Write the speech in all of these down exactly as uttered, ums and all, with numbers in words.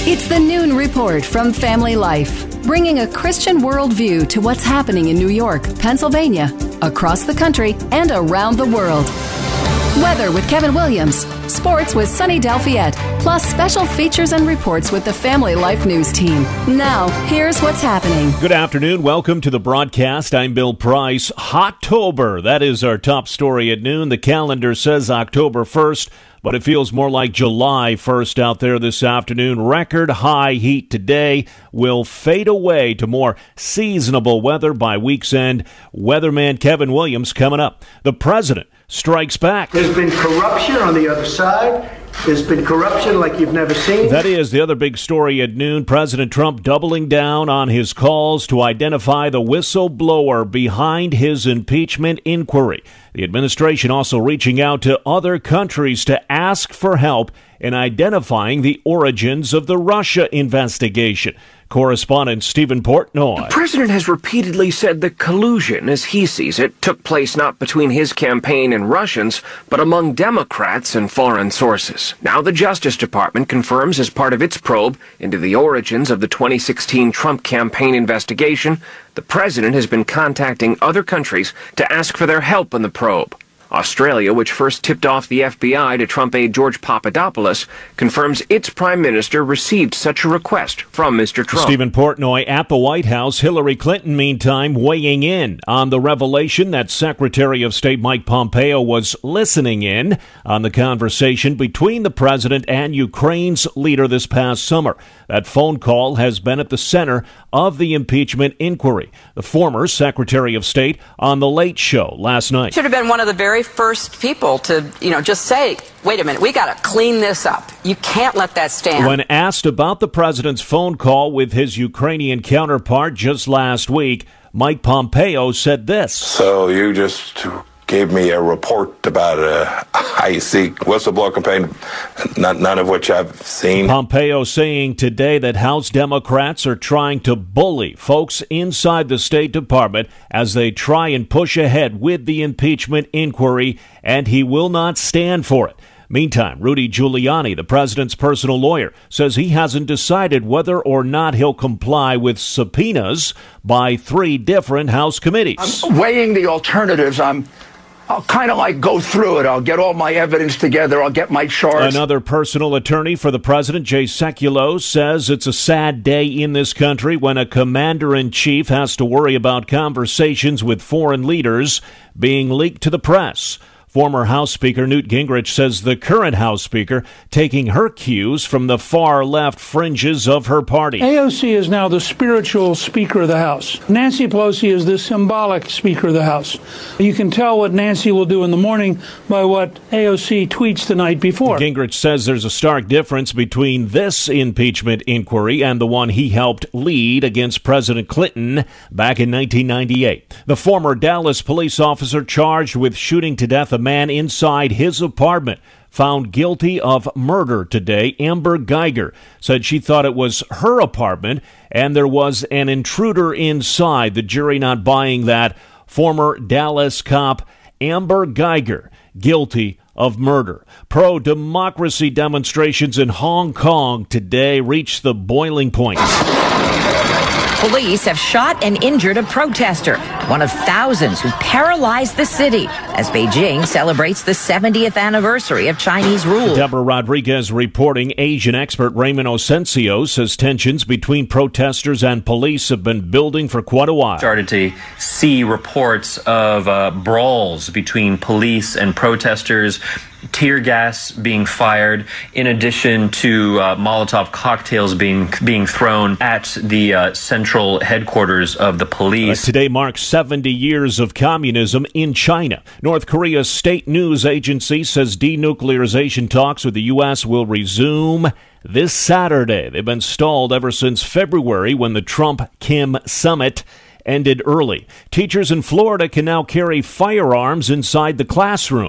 It's the Noon Report from Family Life, bringing a Christian worldview to what's happening in New York, Pennsylvania, across the country, and around the world. Weather with Kevin Williams, sports with Sunny Delfiette, plus special features and reports with the Family Life News team. Now, here's what's happening. Good afternoon. Welcome to the broadcast. I'm Bill Price. Hot-tober, that is our top story at noon. The calendar says October first, but it feels more like July first out there this afternoon. Record high heat today will fade away to more seasonable weather by week's end. Weatherman Kevin Williams coming up. The president strikes back. There's been corruption on the other side. There's been corruption like you've never seen. That is the other big story at noon. President Trump doubling down on his calls to identify the whistleblower behind his impeachment inquiry. The administration also reaching out to other countries to ask for help in identifying the origins of the Russia investigation. Correspondent Stephen Portnoy. The president has repeatedly said the collusion, as he sees it, took place not between his campaign and Russians, but among Democrats and foreign sources. Now the Justice Department confirms as part of its probe into the origins of the twenty sixteen Trump campaign investigation, the president has been contacting other countries to ask for their help in the probe. Australia, which first tipped off the F B I to Trump aide George Papadopoulos, confirms its prime minister received such a request from Mister Trump. Stephen Portnoy at the White House. Hillary Clinton, meantime, weighing in on the revelation that Secretary of State Mike Pompeo was listening in on the conversation between the president and Ukraine's leader this past summer. That phone call has been at the center of the impeachment inquiry. The former Secretary of State on The Late Show last night. Should have been one of the very first people to, you know, just say, wait a minute, we got to clean this up. You can't let that stand. When asked about the president's phone call with his Ukrainian counterpart just last week, Mike Pompeo said this. So you just gave me a report about a high-seek whistleblower campaign, none, none of which I've seen. Pompeo saying today that House Democrats are trying to bully folks inside the State Department as they try and push ahead with the impeachment inquiry, and he will not stand for it. Meantime, Rudy Giuliani, the president's personal lawyer, says he hasn't decided whether or not he'll comply with subpoenas by three different House committees. I'm weighing the alternatives. I'm I'll kind of like go through it. I'll get all my evidence together. I'll get my charge. Another personal attorney for the president, Jay Sekulow, says it's a sad day in this country when a commander-in-chief has to worry about conversations with foreign leaders being leaked to the press. Former House Speaker Newt Gingrich says the current House Speaker taking her cues from the far-left fringes of her party. A O C is now the spiritual Speaker of the House. Nancy Pelosi is the symbolic Speaker of the House. You can tell what Nancy will do in the morning by what A O C tweets the night before. Gingrich says there's a stark difference between this impeachment inquiry and the one he helped lead against President Clinton back in nineteen ninety-eight. The former Dallas police officer charged with shooting to death a man inside his apartment found guilty of murder today. Amber Geiger said she thought it was her apartment and there was an intruder inside. The jury not buying that. Former Dallas cop Amber Geiger guilty of murder. Pro-democracy demonstrations in Hong Kong today reached the boiling point. Police have shot and injured a protester, one of thousands who paralyzed the city as Beijing celebrates the seventieth anniversary of Chinese rule. Deborah Rodriguez reporting. Asian expert Raymond Osencio says tensions between protesters and police have been building for quite a while. Started to see reports of uh, brawls between police and protesters, tear gas being fired, in addition to uh, Molotov cocktails being being thrown at the uh, central headquarters of the police. Uh, today marks seventy years of communism in China. North Korea's state news agency says denuclearization talks with the U S will resume this Saturday. They've been stalled ever since February when the Trump-Kim summit ended early. Teachers in Florida can now carry firearms inside the classroom.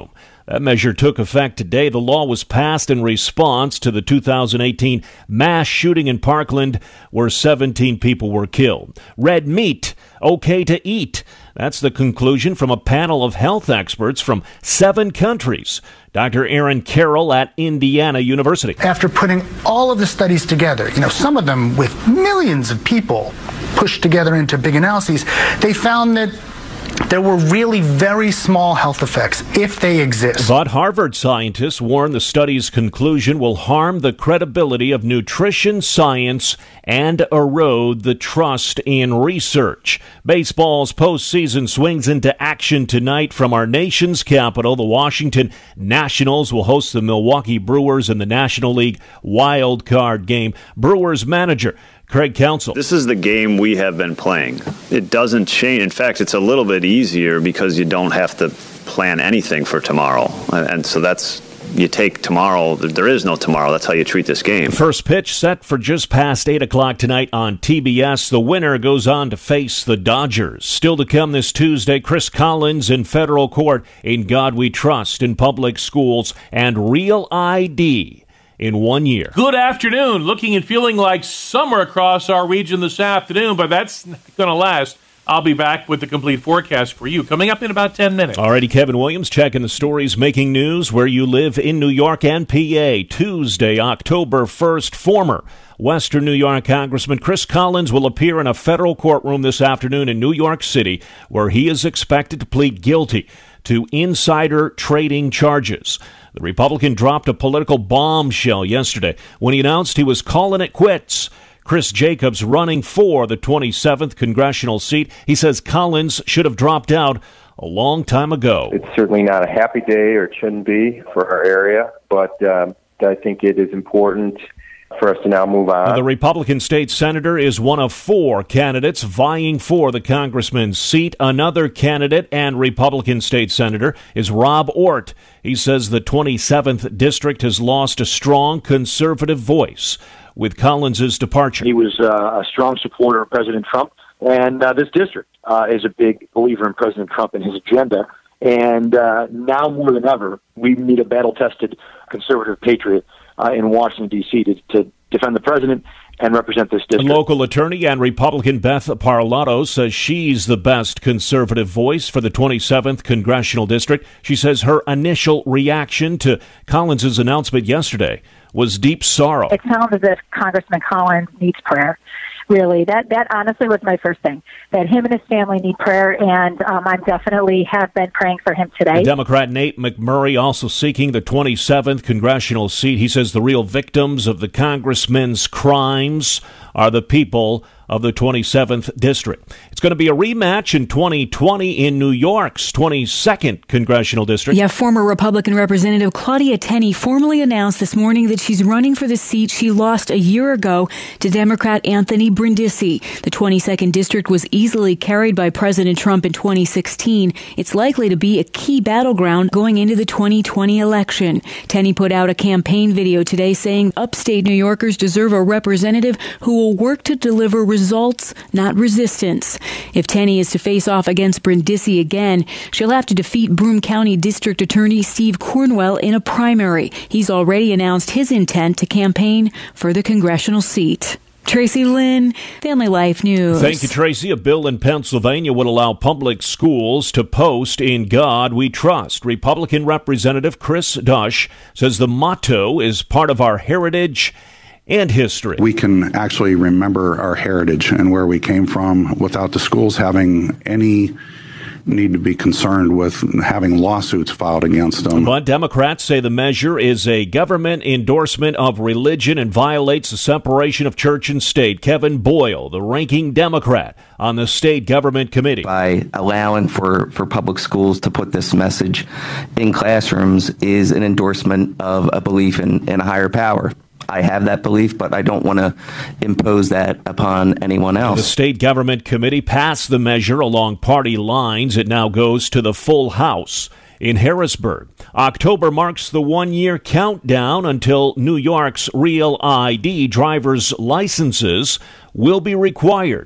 That measure took effect today. The law was passed in response to the two thousand eighteen mass shooting in Parkland where seventeen people were killed. Red meat, okay to eat. That's the conclusion from a panel of health experts from seven countries. Doctor Aaron Carroll at Indiana University. After putting all of the studies together, you know, some of them with millions of people pushed together into big analyses, they found that there were really very small health effects, if they exist. But Harvard scientists warn the study's conclusion will harm the credibility of nutrition science and erode the trust in research. Baseball's postseason swings into action tonight from our nation's capital. The Washington Nationals will host the Milwaukee Brewers in the National League wild card game. Brewers manager Craig Counsell. This is the game we have been playing. It doesn't change. In fact, it's a little bit easier because you don't have to plan anything for tomorrow. And so that's, you take tomorrow. There is no tomorrow. That's how you treat this game. First pitch set for just past eight o'clock tonight on T B S. The winner goes on to face the Dodgers. Still to come this Tuesday, Chris Collins in federal court. In God We Trust in public schools and Real I D in one year. Good afternoon. Looking and feeling like summer across our region this afternoon, but that's not going to last. I'll be back with the complete forecast for you coming up in about ten minutes. Alrighty, Kevin Williams checking the stories making news where you live in New York and P A. Tuesday, October first, former Western New York Congressman Chris Collins will appear in a federal courtroom this afternoon in New York City, where he is expected to plead guilty to insider trading charges. The Republican dropped a political bombshell yesterday when he announced he was calling it quits. Chris Jacobs running for the twenty-seventh congressional seat. He says Collins should have dropped out a long time ago. It's certainly not a happy day, or it shouldn't be, for our area, but um, I think it is important for us to now move on. The Republican state senator is one of four candidates vying for the congressman's seat. Another candidate and Republican state senator is Rob Ort. He says the twenty-seventh district has lost a strong conservative voice with Collins's departure. He was uh, a strong supporter of President Trump, and uh, this district uh, is a big believer in President Trump and his agenda. And uh, now more than ever, we need a battle-tested conservative patriot Uh, in Washington, D C to, to defend the president and represent this district. Local attorney and Republican Beth Parlato says she's the best conservative voice for the twenty-seventh congressional district. She says her initial reaction to Collins's announcement yesterday was deep sorrow. It sounds as if Congressman Collins needs prayer. Really, that that honestly was my first thing, that him and his family need prayer, and um, I definitely have been praying for him today. Democrat Nate McMurray also seeking the twenty-seventh congressional seat. He says the real victims of the congressman's crimes are the people of the twenty-seventh district. It's going to be a rematch in twenty twenty in New York's twenty-second congressional district. Yeah, former Republican Representative Claudia Tenney formally announced this morning that she's running for the seat she lost a year ago to Democrat Anthony Brindisi. The twenty-second district was easily carried by President Trump in twenty sixteen. It's likely to be a key battleground going into the twenty twenty election. Tenney put out a campaign video today saying upstate New Yorkers deserve a representative who will work to deliver results, not resistance. If Tenney is to face off against Brindisi again, she'll have to defeat Broome County District Attorney Steve Cornwell in a primary. He's already announced his intent to campaign for the congressional seat. Tracy Lynn, Family Life News. Thank you, Tracy. A bill in Pennsylvania would allow public schools to post "In God We Trust." Republican Representative Chris Dush says the motto is part of our heritage and history. We can actually remember our heritage and where we came from without the schools having any need to be concerned with having lawsuits filed against them. But Democrats say the measure is a government endorsement of religion and violates the separation of church and state. Kevin Boyle, the ranking Democrat on the state government committee. By allowing for, for public schools to put this message in classrooms is an endorsement of a belief in, in a higher power. I have that belief, but I don't want to impose that upon anyone else. The state government committee passed the measure along party lines. It now goes to the full House in Harrisburg. October marks the one-year countdown until New York's Real I D driver's licenses will be required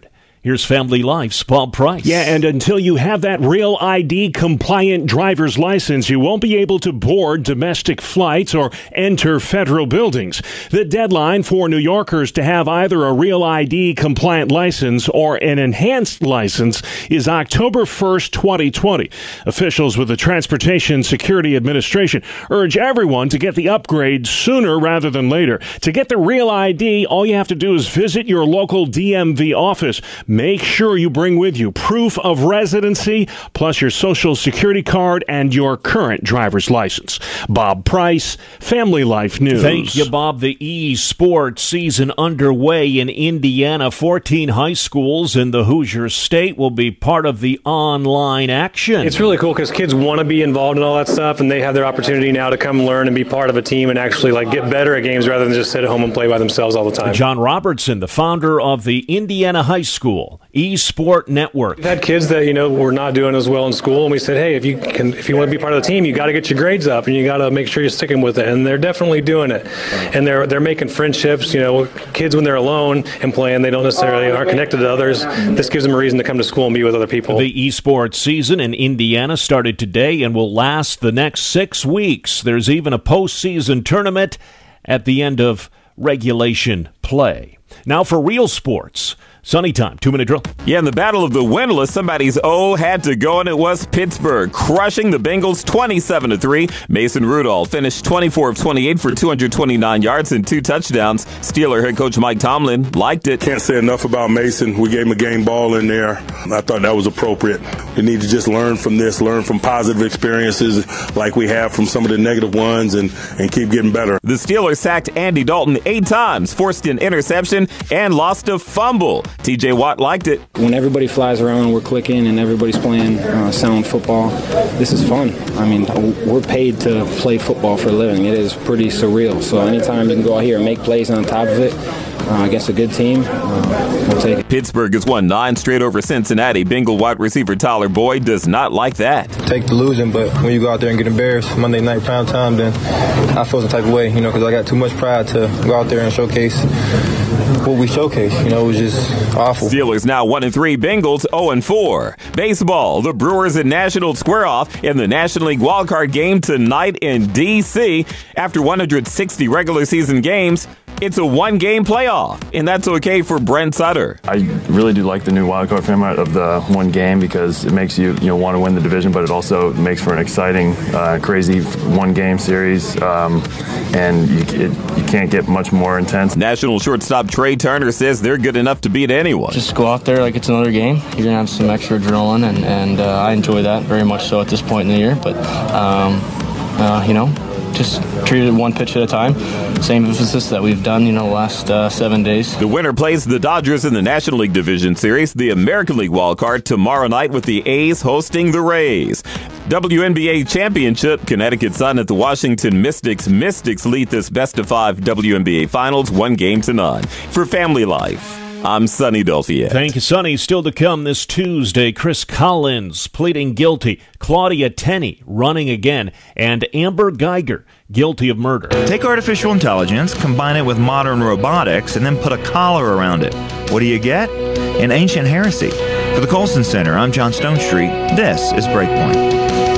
Here's Family Life's Bob Price. Yeah, and until you have that Real I D compliant driver's license, you won't be able to board domestic flights or enter federal buildings. The deadline for New Yorkers to have either a Real I D compliant license or an enhanced license is October first, twenty twenty. Officials with the Transportation Security Administration urge everyone to get the upgrade sooner rather than later. To get the Real I D, all you have to do is visit your local D M V office. Make sure you bring with you proof of residency, plus your social security card and your current driver's license. Bob Price, Family Life News. Thank you, Bob. The e-sports season underway in Indiana. fourteen high schools in the Hoosier State will be part of the online action. It's really cool because kids want to be involved in all that stuff, and they have their opportunity now to come learn and be part of a team and actually like get better at games rather than just sit at home and play by themselves all the time. John Robertson, the founder of the Indiana High School eSport Network. We've had kids that, you know, were not doing as well in school, and we said, hey, if you can, if you want to be part of the team, you got to get your grades up, and you got to make sure you're sticking with it. And they're definitely doing it, and they're they're making friendships. You know, kids when they're alone and playing, they don't necessarily aren't connected to others. This gives them a reason to come to school and be with other people. The eSports season in Indiana started today and will last the next six weeks. There's even a postseason tournament at the end of regulation play. Now for real sports. Sunny time, two-minute drill. Yeah, in the battle of the windless, somebody's O had to go, and it was Pittsburgh, crushing the Bengals twenty-seven to three. Mason Rudolph finished twenty-four of twenty-eight for two hundred twenty-nine yards and two touchdowns. Steeler head coach Mike Tomlin liked it. Can't say enough about Mason. We gave him a game ball in there. I thought that was appropriate. We need to just learn from this, learn from positive experiences like we have from some of the negative ones, and, and keep getting better. The Steelers sacked Andy Dalton eight times, forced an interception, and lost a fumble. T J Watt liked it. When everybody flies around, we're clicking, and everybody's playing uh, sound football. This is fun. I mean, we're paid to play football for a living. It is pretty surreal. So anytime you can go out here and make plays on top of it uh, against a good team, uh, we'll take it. Pittsburgh has won nine straight over Cincinnati. Bengal wide receiver Tyler Boyd does not like that. Take the losing, but when you go out there and get embarrassed Monday night prime time, then I feel some type of way, you know, because I got too much pride to go out there and showcase what we showcase. You know, it was just awful. Steelers now one and three, Bengals oh and four. Baseball, the Brewers and Nationals square off in the National League wildcard game tonight in D C After one hundred sixty regular season games, it's a one-game playoff, and that's okay for Brent Sutter. I really do like the new wildcard format of the one game because it makes you, you know, want to win the division, but it also makes for an exciting, uh, crazy one-game series, um, and you, it, you can't get much more intense. National shortstop Trey Turner says they're good enough to beat anyone. Just go out there like it's another game. You're going to have some extra adrenaline, and, and uh, I enjoy that very much so at this point in the year, but, um, uh, you know, just treat it one pitch at a time. Same emphasis that we've done, you know, the last uh, seven days. The winner plays the Dodgers in the National League Division Series, the American League wildcard tomorrow night with the A's hosting the Rays. W N B A Championship, Connecticut Sun at the Washington Mystics. Mystics lead this best of five W N B A Finals, one game to none. For Family Life, I'm Sonny Delphia. Thank you, Sonny. Still to come this Tuesday, Chris Collins pleading guilty, Claudia Tenney running again, and Amber Geiger guilty of murder. Take artificial intelligence, combine it with modern robotics, and then put a collar around it. What do you get? An ancient heresy. For the Colson Center, I'm John Stonestreet. This is Breakpoint.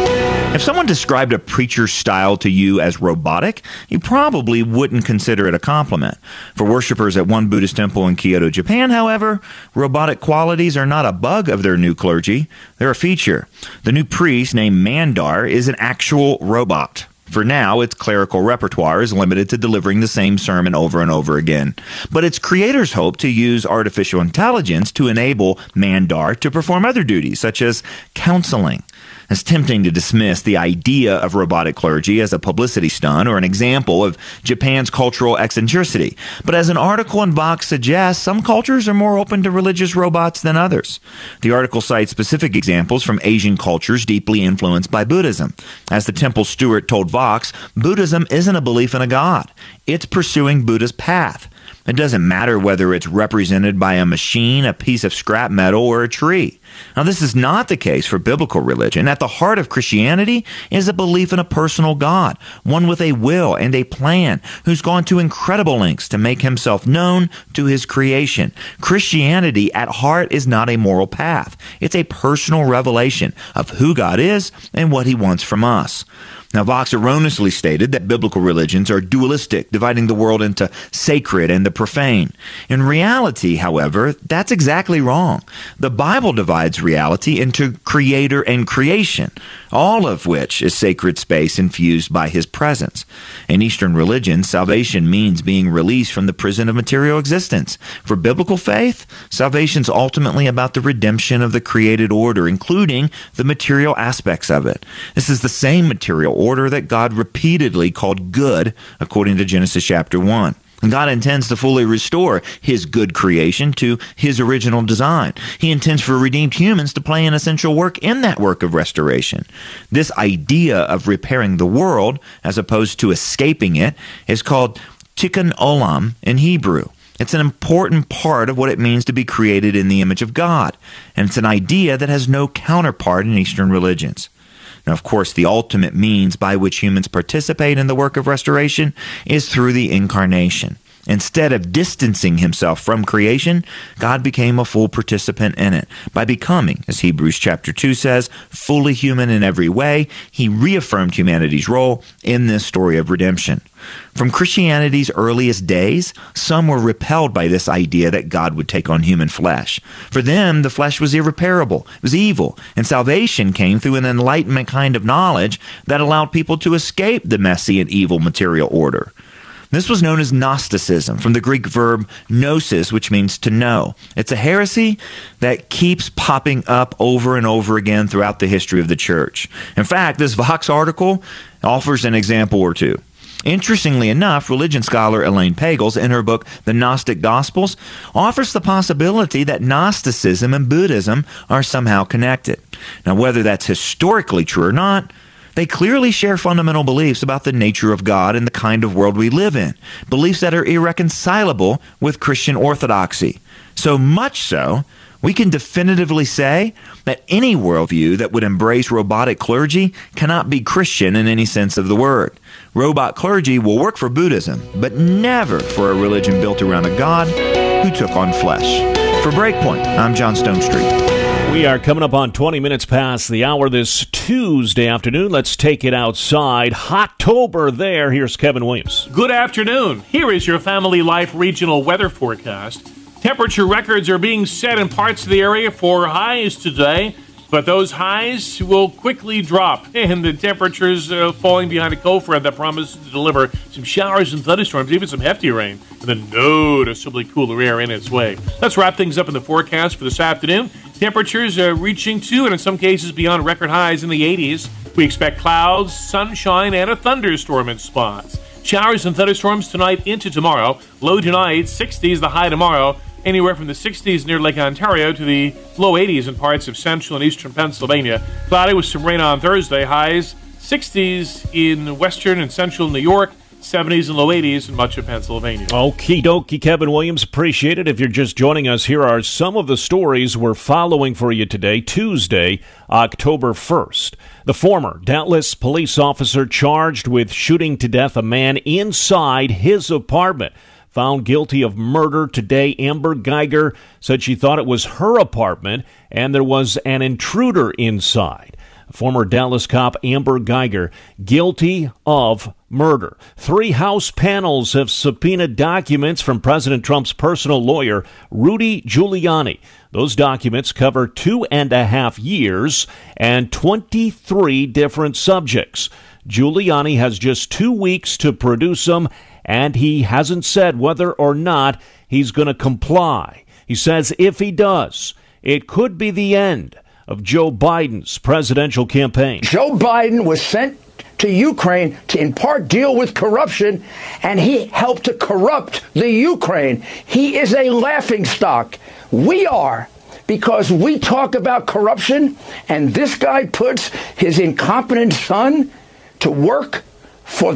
If someone described a preacher's style to you as robotic, you probably wouldn't consider it a compliment. For worshipers at one Buddhist temple in Kyoto, Japan, however, robotic qualities are not a bug of their new clergy. They're a feature. The new priest, named Mandar, is an actual robot. For now, its clerical repertoire is limited to delivering the same sermon over and over again. But its creators hope to use artificial intelligence to enable Mandar to perform other duties, such as counseling. It's tempting to dismiss the idea of robotic clergy as a publicity stunt or an example of Japan's cultural eccentricity. But as an article in Vox suggests, some cultures are more open to religious robots than others. The article cites specific examples from Asian cultures deeply influenced by Buddhism. As the temple steward told Vox, Buddhism isn't a belief in a god. It's pursuing Buddha's path. It doesn't matter whether it's represented by a machine, a piece of scrap metal, or a tree. Now, this is not the case for biblical religion. At the heart of Christianity is a belief in a personal God, one with a will and a plan, who's gone to incredible lengths to make himself known to his creation. Christianity at heart is not a moral path. It's a personal revelation of who God is and what he wants from us. Now, Vox erroneously stated that biblical religions are dualistic, dividing the world into sacred and the profane. In reality, however, that's exactly wrong. The Bible divides reality into creator and creation, all of which is sacred space infused by his presence. In Eastern religion, salvation means being released from the prison of material existence. For biblical faith, salvation is ultimately about the redemption of the created order, including the material aspects of it. This is the same material order that God repeatedly called good, according to Genesis chapter one. And God intends to fully restore his good creation to his original design. He intends for redeemed humans to play an essential work in that work of restoration. This idea of repairing the world, as opposed to escaping it, is called tikkun olam in Hebrew. It's an important part of what it means to be created in the image of God. And it's an idea that has no counterpart in Eastern religions. Now, of course, the ultimate means by which humans participate in the work of restoration is through the incarnation. Instead of distancing himself from creation, God became a full participant in it. By becoming, as Hebrews chapter two says, fully human in every way, he reaffirmed humanity's role in this story of redemption. From Christianity's earliest days, some were repelled by this idea that God would take on human flesh. For them, the flesh was irreparable, it was evil, and salvation came through an enlightenment kind of knowledge that allowed people to escape the messy and evil material order. This was known as Gnosticism, from the Greek verb gnosis, which means to know. It's a heresy that keeps popping up over and over again throughout the history of the church. In fact, this Vox article offers an example or two. Interestingly enough, religion scholar Elaine Pagels, in her book The Gnostic Gospels, offers the possibility that Gnosticism and Buddhism are somehow connected. Now, whether that's historically true or not, they clearly share fundamental beliefs about the nature of God and the kind of world we live in, beliefs that are irreconcilable with Christian orthodoxy. So much so, we can definitively say that any worldview that would embrace robotic clergy cannot be Christian in any sense of the word. Robot clergy will work for Buddhism, but never for a religion built around a God who took on flesh. For Breakpoint, I'm John Stonestreet. We are coming up on twenty minutes past the hour this Tuesday afternoon. Let's take it outside. Hot-tober there. Here's Kevin Williams. Good afternoon. Here is your Family Life regional weather forecast. Temperature records are being set in parts of the area for highs today, but those highs will quickly drop, and the temperatures uh, falling behind a cold front that promises to deliver some showers and thunderstorms, even some hefty rain, and then noticeably cooler air in its way. Let's wrap things up in the forecast for this afternoon. Temperatures are reaching to, and in some cases beyond, record highs in the eighties. We expect clouds, sunshine, and a thunderstorm in spots. Showers and thunderstorms tonight into tomorrow. Low tonight, sixties, the high tomorrow. Anywhere from the sixties near Lake Ontario to the low eighties in parts of central and eastern Pennsylvania. Cloudy with some rain on Thursday. Highs sixties in western and central New York. seventies and low eighties in much of Pennsylvania. Okie dokie, Kevin Williams. Appreciate it. If you're just joining us, here are some of the stories we're following for you today, Tuesday, October first. The former Dallas police officer charged with shooting to death a man inside his apartment. Found guilty of murder today. Amber Geiger said she thought it was her apartment and there was an intruder inside. Former Dallas cop Amber Geiger guilty of murder. Three House panels have subpoenaed documents from President Trump's personal lawyer, Rudy Giuliani. Those documents cover two and a half years and twenty-three different subjects. Giuliani has just two weeks to produce them, and he hasn't said whether or not he's going to comply. He says if he does, it could be the end of Joe Biden's presidential campaign. Joe Biden was sent to Ukraine to in part deal with corruption, and he helped to corrupt the Ukraine. He is a laughingstock. We are, because we talk about corruption, and this guy puts his incompetent son to work for the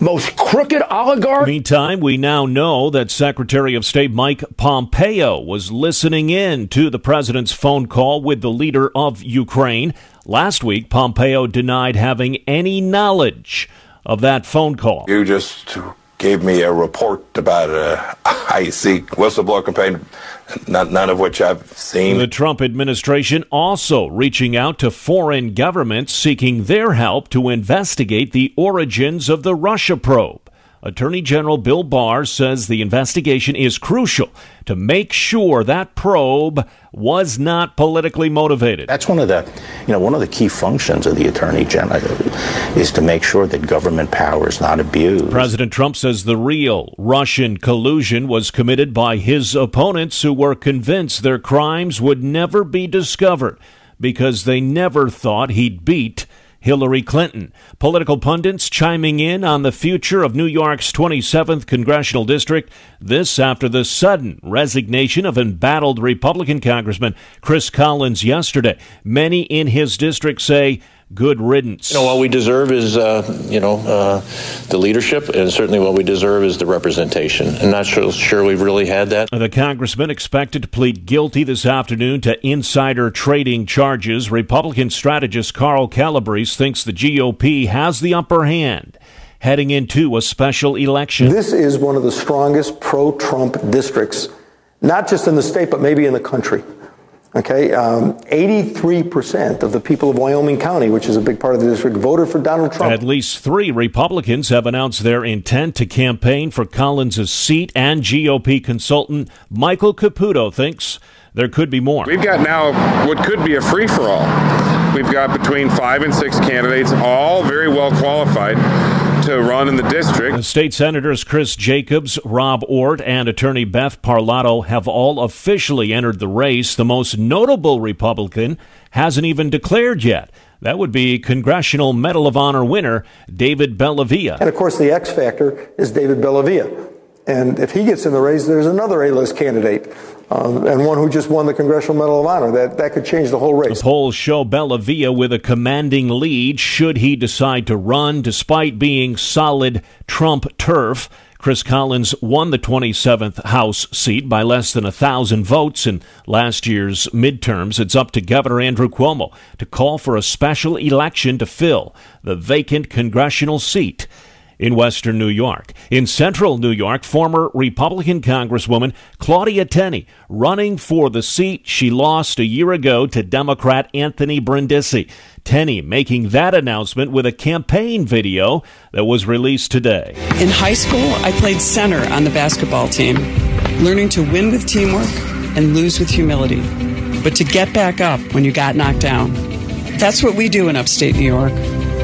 most crooked oligarch. Meantime, we now know that Secretary of State Mike Pompeo was listening in to the president's phone call with the leader of Ukraine. Last week, Pompeo denied having any knowledge of that phone call. You just gave me a report about a I C whistleblower campaign, not, none of which I've seen. The Trump administration also reaching out to foreign governments seeking their help to investigate the origins of the Russia probe. Attorney General Bill Barr says the investigation is crucial to make sure that probe was not politically motivated. That's one of the, you know, one of the key functions of the Attorney General is to make sure that government power is not abused. President Trump says the real Russian collusion was committed by his opponents who were convinced their crimes would never be discovered because they never thought he'd beat Hillary Clinton. Political pundits chiming in on the future of New York's twenty-seventh congressional district. This after the sudden resignation of embattled Republican Congressman Chris Collins yesterday. Many in his district say good riddance. You know, what we deserve is, uh, you know, uh, the leadership, and certainly what we deserve is the representation. I'm not sure, sure we've really had that. The congressman expected to plead guilty this afternoon to insider trading charges. Republican strategist Carl Calabrese thinks the G O P has the upper hand heading into a special election. This is one of the strongest pro-Trump districts, not just in the state, but maybe in the country. Okay, um, eighty-three percent of the people of Wyoming County, which is a big part of the district, voted for Donald Trump. At least three Republicans have announced their intent to campaign for Collins' seat, and G O P consultant Michael Caputo thinks there could be more. We've got now what could be a free-for-all. We've got between five and six candidates, all very well qualified to run in the district. The state senators Chris Jacobs, Rob Ort, and attorney Beth Parlato have all officially entered the race. The most notable Republican hasn't even declared yet. That would be Congressional Medal of Honor winner David Bellavia. And, of course, the X factor is David Bellavia. And if he gets in the race, there's another A-list candidate, um, and one who just won the Congressional Medal of Honor. That that could change the whole race. The polls show Bellavia with a commanding lead should he decide to run, despite being solid Trump turf. Chris Collins won the twenty-seventh House seat by less than a thousand votes in last year's midterms. It's up to Governor Andrew Cuomo to call for a special election to fill the vacant congressional seat in western New York. In central New York, former Republican Congresswoman Claudia Tenney running for the seat she lost a year ago to Democrat Anthony Brindisi. Tenney making that announcement with a campaign video that was released today. In high school, I played center on the basketball team, learning to win with teamwork and lose with humility, but to get back up when you got knocked down. That's what we do in upstate New York.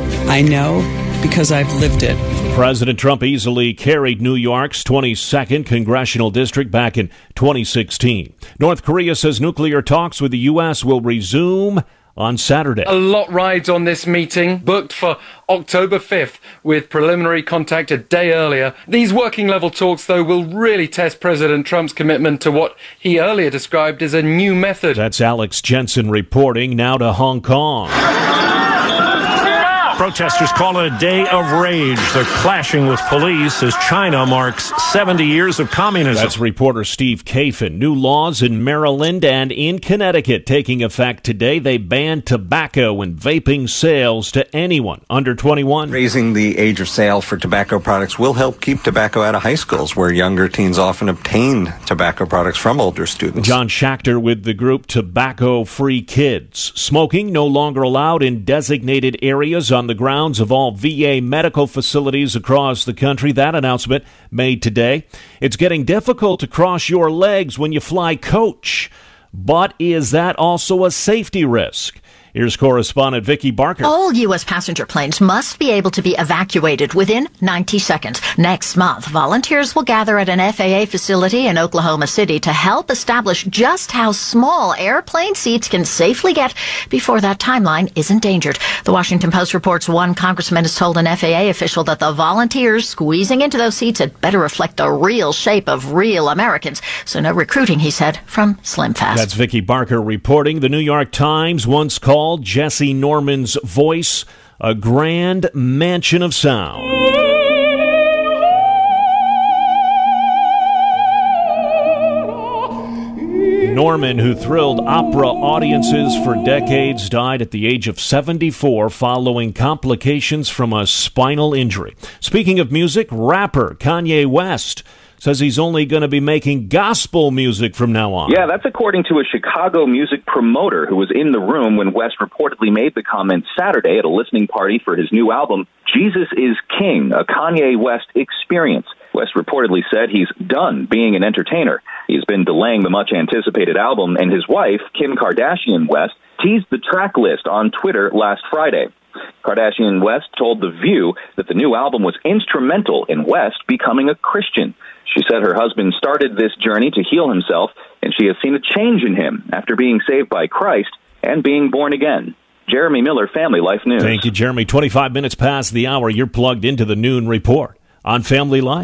I know because I've lived it. President Trump easily carried New York's twenty-second congressional district back in twenty sixteen. North Korea says nuclear talks with the U S will resume on Saturday. A lot rides on this meeting, booked for October fifth, with preliminary contact a day earlier. These working-level talks, though, will really test President Trump's commitment to what he earlier described as a new method. That's Alex Jensen reporting. Now to Hong Kong. Protesters call it a day of rage. They're clashing with police as China marks seventy years of communism. That's reporter Steve Kafin. New laws in Maryland and in Connecticut taking effect today. They ban tobacco and vaping sales to anyone under twenty-one. Raising the age of sale for tobacco products will help keep tobacco out of high schools, where younger teens often obtain tobacco products from older students. John Schachter with the group Tobacco Free Kids. Smoking no longer allowed in designated areas on the grounds of all V A medical facilities across the country. That announcement made today. It's getting difficult to cross your legs when you fly coach. But is that also a safety risk? Here's correspondent Vicki Barker. All U S passenger planes must be able to be evacuated within ninety seconds. Next month, volunteers will gather at an F A A facility in Oklahoma City to help establish just how small airplane seats can safely get before that timeline is endangered. The Washington Post reports one congressman has told an F A A official that the volunteers squeezing into those seats had better reflect the real shape of real Americans. So no recruiting, he said, from Slim Fast. That's Vicki Barker reporting. The New York Times once called Jesse Norman's voice a grand mansion of sound. Norman, who thrilled opera audiences for decades, died at the age of seventy-four following complications from a spinal injury. Speaking of music, rapper Kanye West says he's only going to be making gospel music from now on. Yeah, that's according to a Chicago music promoter who was in the room when West reportedly made the comment Saturday at a listening party for his new album, Jesus is King, a Kanye West experience. West reportedly said he's done being an entertainer. He's been delaying the much-anticipated album, and his wife, Kim Kardashian West, teased the track list on Twitter last Friday. Kardashian West told The View that the new album was instrumental in West becoming a Christian. She said her husband started this journey to heal himself, and she has seen a change in him after being saved by Christ and being born again. Jeremy Miller, Family Life News. Thank you, Jeremy. twenty-five minutes past the hour. You're plugged into the Noon Report on Family Life.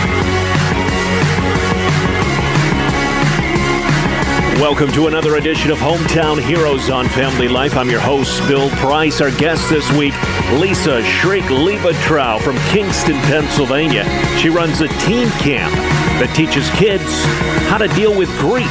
Welcome to another edition of Hometown Heroes on Family Life. I'm your host, Bill Price. Our guest this week, Lisa Schrick-Liebetrau from Kingston, Pennsylvania. She runs a teen camp that teaches kids how to deal with grief.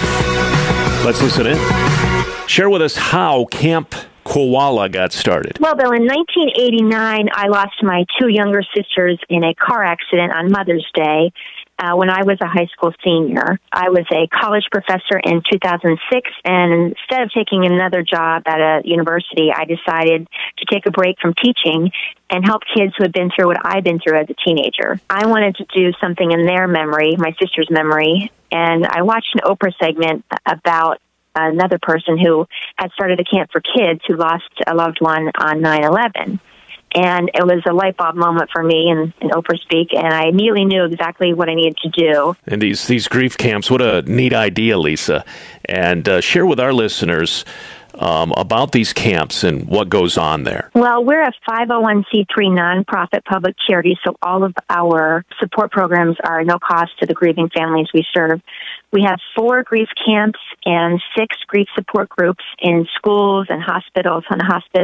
Let's listen in. Share with us how Camp Koala got started. Well, Bill, in nineteen eighty-nine, I lost my two younger sisters in a car accident on Mother's Day. Uh, when I was a high school senior. I was a college professor in two thousand six, and instead of taking another job at a university, I decided to take a break from teaching and help kids who had been through what I'd been through as a teenager. I wanted to do something in their memory, my sister's memory, and I watched an Oprah segment about another person who had started a camp for kids who lost a loved one on nine eleven. And it was a light bulb moment for me in, in Oprah speak, and I immediately knew exactly what I needed to do. And these these grief camps, what a neat idea, Lisa. And uh, share with our listeners um, about these camps and what goes on there. Well, we're a five oh one c three nonprofit public charity, so all of our support programs are no cost to the grieving families we serve. We have four grief camps and six grief support groups in schools and hospitals on hospice.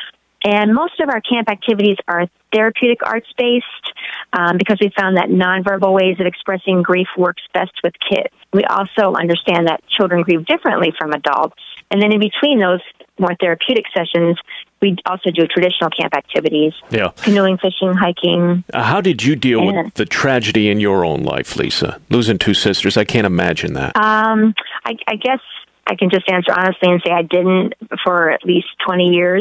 And most of our camp activities are therapeutic arts-based um, because we found that nonverbal ways of expressing grief works best with kids. We also understand that children grieve differently from adults. And then in between those more therapeutic sessions, we also do traditional camp activities. Yeah. Canoeing, fishing, hiking. Uh, how did you deal and, with the tragedy in your own life, Lisa? Losing two sisters, I can't imagine that. Um, I, I guess I can just answer honestly and say I didn't for at least twenty years.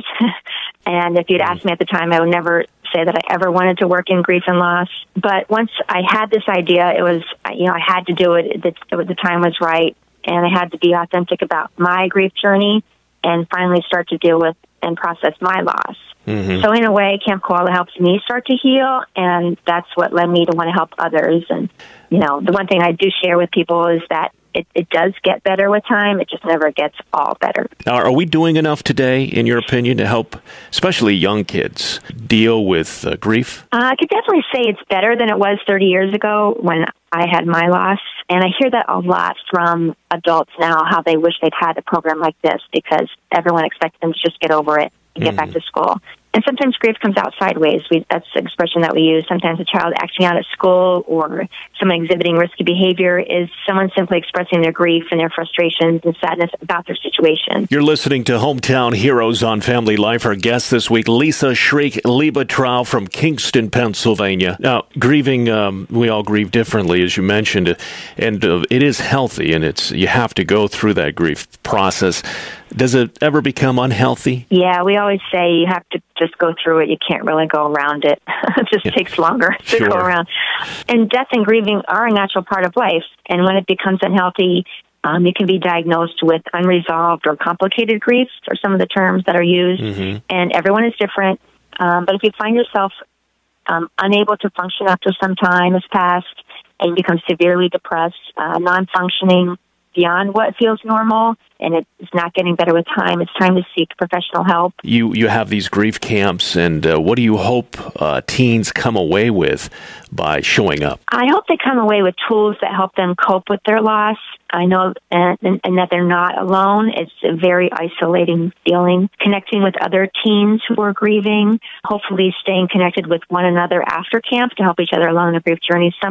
And if you'd asked me at the time, I would never say that I ever wanted to work in grief and loss. But once I had this idea, it was, you know, I had to do it. The, the time was right. And I had to be authentic about my grief journey and finally start to deal with and process my loss. Mm-hmm. So in a way, Camp Koala helps me start to heal, and that's what led me to want to help others. And, you know, the one thing I do share with people is that It, it does get better with time. It just never gets all better. Now, are we doing enough today, in your opinion, to help especially young kids deal with uh, grief? Uh, I could definitely say it's better than it was thirty years ago when I had my loss. And I hear that a lot from adults now, how they wish they'd had a program like this because everyone expected them to just get over it and get mm. back to school. And sometimes grief comes out sideways. We, that's the expression that we use. Sometimes a child acting out at school or someone exhibiting risky behavior is someone simply expressing their grief and their frustrations and sadness about their situation. You're listening to Hometown Heroes on Family Life. Our guest this week, Lisa Schrick-Liebetrau from Kingston, Pennsylvania. Now, grieving, um, we all grieve differently, as you mentioned, and uh, it is healthy, and it's you have to go through that grief process. Does it ever become unhealthy? Yeah, we always say you have to just go through it. You can't really go around it. It just yeah. takes longer to sure. go around. And death and grieving are a natural part of life. And when it becomes unhealthy, um, you can be diagnosed with unresolved or complicated grief, are some of the terms that are used. Mm-hmm. And everyone is different. Um, but if you find yourself um, unable to function after some time has passed and you become severely depressed, uh, non-functioning, beyond what feels normal, and it's not getting better with time, it's time to seek professional help. You you have these grief camps, and uh, what do you hope uh, teens come away with by showing up? I hope they come away with tools that help them cope with their loss. I know and, and that they're not alone. It's a very isolating feeling. Connecting with other teens who are grieving, hopefully staying connected with one another after camp to help each other along the grief journey. Some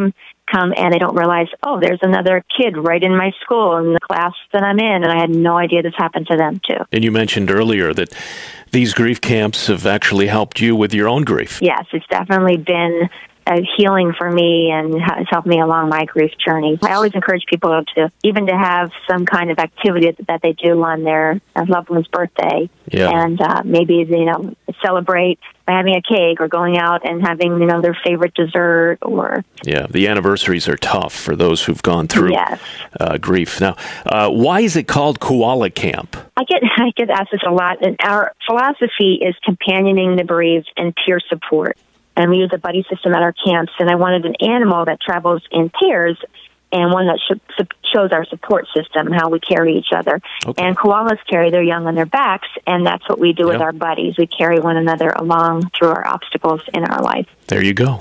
come and they don't realize, oh, there's another kid right in my school in the class that I'm in, and I had no idea this happened to them too. And you mentioned earlier that these grief camps have actually helped you with your own grief. Yes, it's definitely been a healing for me and has helped me along my grief journey. I always encourage people to, even to have some kind of activity that they do on their loved one's birthday. Yeah. And uh, maybe, you know, celebrate by having a cake or going out and having, you know, their favorite dessert or... Yeah, the anniversaries are tough for those who've gone through yes. uh, grief. Now, uh, why is it called Koala Camp? I get I get asked this a lot, and our philosophy is companioning the bereaved and peer support. And we use a buddy system at our camps, and I wanted an animal that travels in pairs and one that sh- shows our support system, how we carry each other. Okay. And koalas carry their young on their backs, and that's what we do yep. with our buddies. We carry one another along through our obstacles in our life. There you go.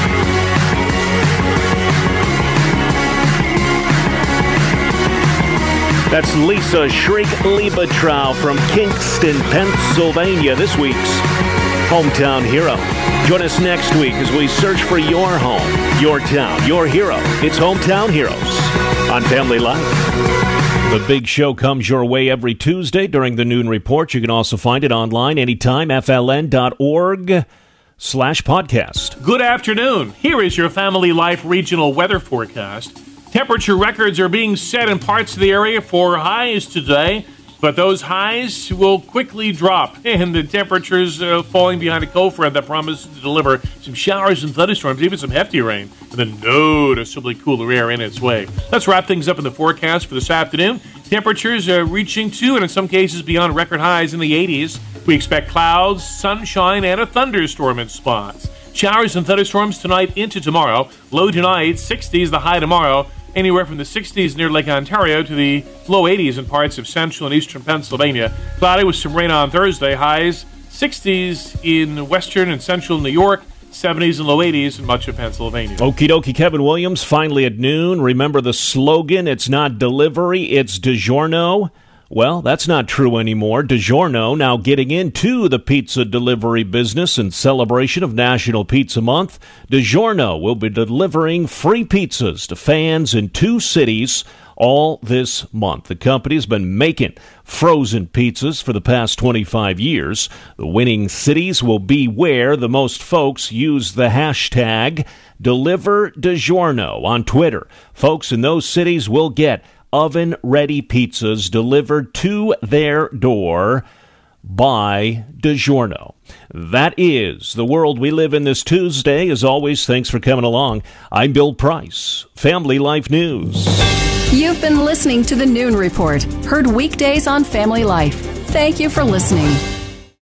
That's Lisa Schreck-Liebetrau from Kingston, Pennsylvania, this week's Hometown Hero. Join us next week as we search for your home, your town, your hero. It's Hometown Heroes on Family Life. The big show comes your way every Tuesday during the noon report. You can also find it online anytime, F L N dot org slash podcast. Good afternoon. Here is your Family Life regional weather forecast. Temperature records are being set in parts of the area for highs today, but those highs will quickly drop, and the temperatures uh, falling behind a cold front that promises to deliver some showers and thunderstorms, even some hefty rain, and then noticeably cooler air in its way. Let's wrap things up in the forecast for this afternoon. Temperatures are reaching to, and in some cases beyond, record highs in the eighties. We expect clouds, sunshine, and a thunderstorm in spots. Showers and thunderstorms tonight into tomorrow. Low tonight, sixties, the high tomorrow. Anywhere from the sixties near Lake Ontario to the low eighties in parts of central and eastern Pennsylvania. Cloudy with some rain on Thursday. Highs sixties in western and central New York. seventies and low eighties in much of Pennsylvania. Okie dokie, Kevin Williams, finally at noon. Remember the slogan, it's not delivery, it's DiGiorno. Well, that's not true anymore. DiGiorno now getting into the pizza delivery business in celebration of National Pizza Month. DiGiorno will be delivering free pizzas to fans in two cities all this month. The company has been making frozen pizzas for the past twenty-five years. The winning cities will be where the most folks use the hashtag DeliverDiGiorno on Twitter. Folks in those cities will get oven-ready pizzas delivered to their door by DiGiorno. That is the world we live in this Tuesday. As always, thanks for coming along. I'm Bill Price, Family Life News. You've been listening to the Noon Report, heard weekdays on Family Life. Thank you for listening.